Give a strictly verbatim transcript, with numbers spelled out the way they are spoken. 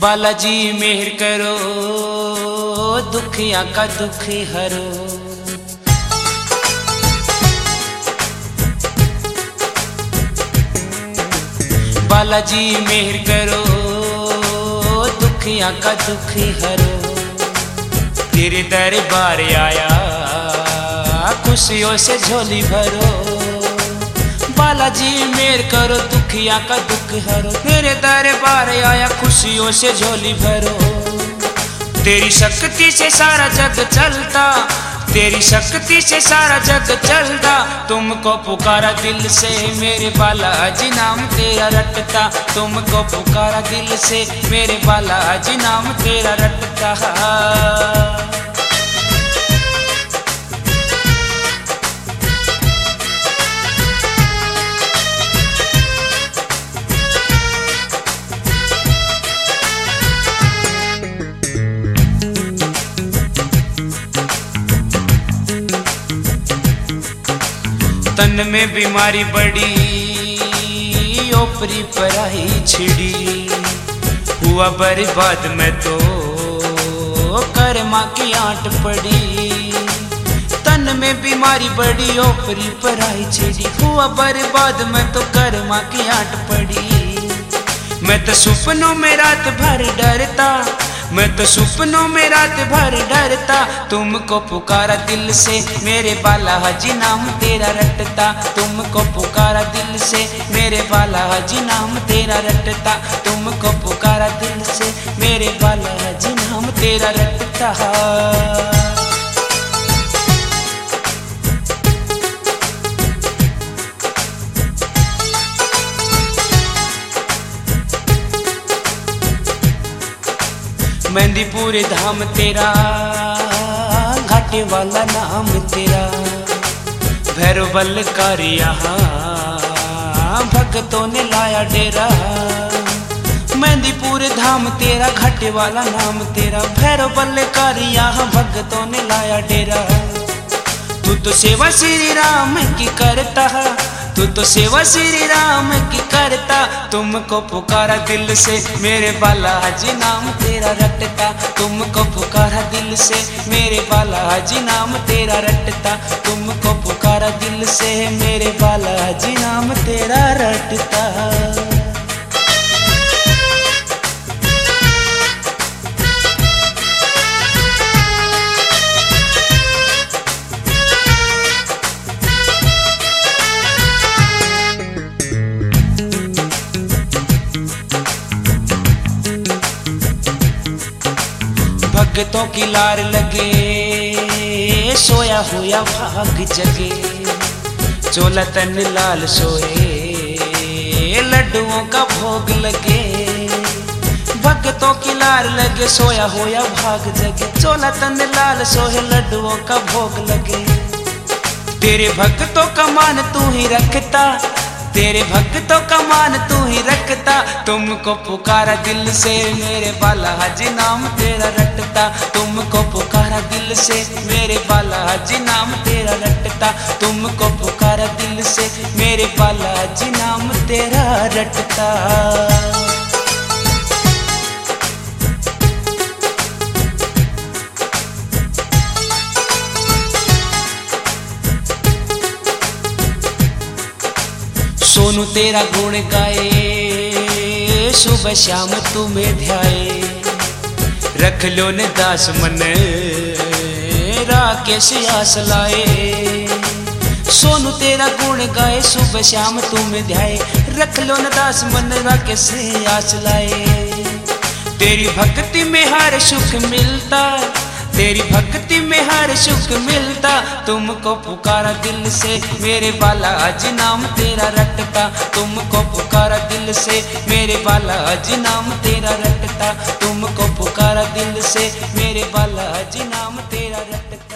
बालाजी मेहर करो, दुखिया का दुख हरो। बालाजी मेहर करो, दुखिया का दुख हरो। तेरे दरबार आया, खुशियों से झोली भरो। बालाजी मेहर करो, दुखिया का दुख हरो। तेरे दरबार आया, खुशियों से झोली भरो। तेरी शक्ति से सारा जग चलता, तेरी शक्ति से सारा जग चलता। तुमको पुकारा दिल से, मेरे बालाजी नाम तेरा रटता। तुमको पुकारा दिल से, मेरे बालाजी नाम तेरा रटता। तन में बीमारी बड़ी, ओपरी पराई छिड़ी। हुआ बर्बाद में तो कर्मा की आंट पड़ी। तन में बीमारी बड़ी, ओपरी पराई छिड़ी। हुआ बर्बाद में तो कर्मा की आंट पड़ी। मैं तो सपनों में रात भर डरता, मैं तो सपनों में रात भर डरता। तुमको पुकारा दिल से, मेरे बालाजी नाम तेरा रटता। तुमको पुकारा दिल से, मेरे बालाजी नाम तेरा रटता। तुमको पुकारा दिल से, मेरे बालाजी नाम तेरा रटता। मेहंदीपुर धाम तेरा, घाटे वाला नाम तेरा। भैरव बलकारी यहाँ, भक्तों ने लाया डेरा। मेहंदीपुर धाम तेरा, घाटे वाला नाम तेरा। भैरव बलकारी यहाँ, भक्तों ने लाया डेरा। तू तो सेवा श्री राम की करता, तू तो सेवा श्री राम की करता। तुमको पुकारा दिल से, मेरे बालाजी नाम तेरा रटता। तुमको पुकारा दिल से, मेरे बालाजी नाम तेरा रटता। तुमको पुकारा दिल से, मेरे बालाजी नाम तेरा रटता। भक्तों की लार लगे, सोया हुआ भाग जगे। चोला तन लाल सोए, लड्डुओं का भोग लगे। भक्तों की लार लगे, सोया हुआ भाग जगे। चोला तन लाल सोए, लड्डुओं का भोग लगे। तेरे भक्तों का मान तू ही रखता, तेरे भक्तों का मान तू ही रखता। तुमको पुकारा दिल से, मेरे बालाजी नाम तेरा रटता। तुमको पुकारा दिल से, मेरे बालाजी नाम तेरा रटता। तुमको पुकारा दिल से, मेरे बालाजी नाम तेरा रटता। सोनू तेरा गुण गाए, सुबह शाम तुम्हें ध्याए। रख लो न दास मन, राकेश आस लाए। सोनू तेरा गुण गाए, सुबह शाम तुम्हें ध्याए। रख लो न दास मन, राकेश आस लाए। तेरी भक्ति में हर सुख मिलता, तेरी भक्ति में हर सुख मिलता। तुमको पुकारा दिल से, मेरे बालाजी नाम तेरा रटता। तुमको पुकारा दिल से, मेरे बालाजी नाम तेरा रटता। तुमको पुकारा दिल से, मेरे बालाजी नाम तेरा रटता।